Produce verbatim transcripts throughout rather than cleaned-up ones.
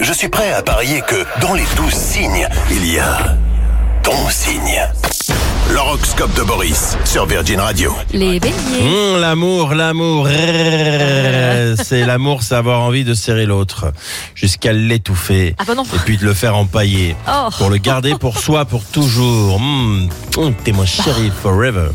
je suis prêt à parier que dans les douze signes, il y a ton signe. L'horoscope de Boris sur Virgin Radio. Les béliers. Mmh, l'amour, l'amour, c'est l'amour, c'est avoir envie de serrer l'autre jusqu'à l'étouffer Ah bah non. et puis de le faire empailler Oh. pour le garder pour soi pour toujours. Mmh, mmh, t'es mon chéri forever.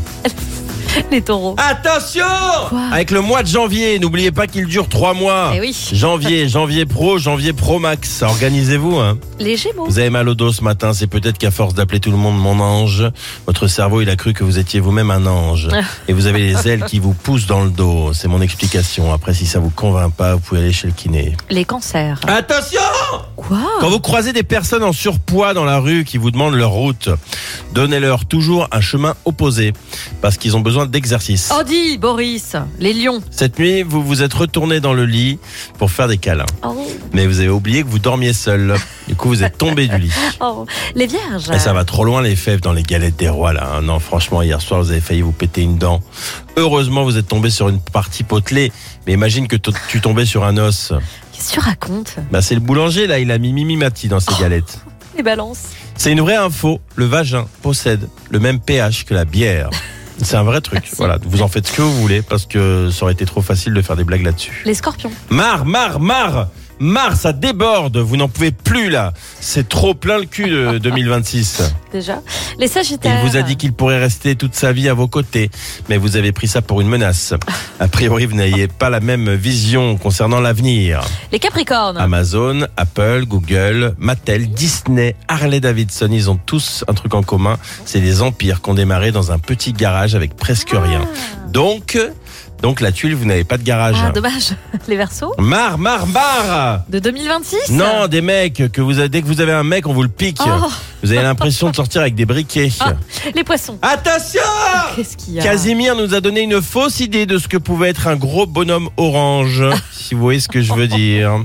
Les taureaux. Attention! Quoi? Avec le mois de janvier, n'oubliez pas qu'il dure trois mois. Eh oui. Janvier, janvier pro, janvier pro max. Organisez-vous, hein. Les gémeaux. Vous avez mal au dos ce matin, c'est peut-être qu'à force d'appeler tout le monde mon ange, votre cerveau il a cru que vous étiez vous-même un ange. Et vous avez les ailes qui vous poussent dans le dos. C'est mon explication. Après, si ça vous convainc pas, vous pouvez aller chez le kiné. Les cancers. Attention! Quoi? Quand vous croisez des personnes en surpoids dans la rue qui vous demandent leur route, donnez-leur toujours un chemin opposé parce qu'ils ont besoin d'exercice. Oh dis, Boris. Les lions. Cette nuit, vous vous êtes retourné dans le lit pour faire des câlins. Oh. Mais vous avez oublié que vous dormiez seul. Du coup, vous êtes tombé du lit. Oh. Les vierges. Et ça va trop loin les fèves dans les galettes des rois là. Non, franchement, hier soir, vous avez failli vous péter une dent. Heureusement, vous êtes tombé sur une partie potelée. Mais imagine que t- tu tombais sur un os. Qu'est-ce que tu racontes? Bah, c'est le boulanger là, il a mis Mimi Mati dans ses galettes. Les balances. C'est une vraie info. Le vagin possède le même pH que la bière. C'est un vrai truc. Merci. Voilà, vous en faites ce que vous voulez parce que ça aurait été trop facile de faire des blagues là-dessus. Les scorpions. Marre, marre, marre, marre, ça déborde. Vous n'en pouvez plus là. C'est trop plein le cul de deux mille vingt-six. Déjà. Les sagittaires. Il vous a dit qu'il pourrait rester toute sa vie à vos côtés, mais vous avez pris ça pour une menace. A priori, vous n'aviez pas la même vision concernant l'avenir. Les capricornes. Amazon, Apple, Google, Mattel, Disney, Harley-Davidson, ils ont tous un truc en commun. C'est des empires qui ont démarré dans un petit garage avec presque rien. Donc, donc la tuile, vous n'avez pas de garage. Ah, dommage. Les verseaux. Marre, marre, marre! De deux mille vingt-six. Non, des mecs, que vous avez, dès que vous avez un mec, on vous le pique. Oh. Vous avez l'impression de sortir avec des briquets. Ah, les poissons. Attention! Qu'est-ce qu'il y a? Casimir nous a donné une fausse idée de ce que pouvait être un gros bonhomme orange, si vous voyez ce que je veux dire.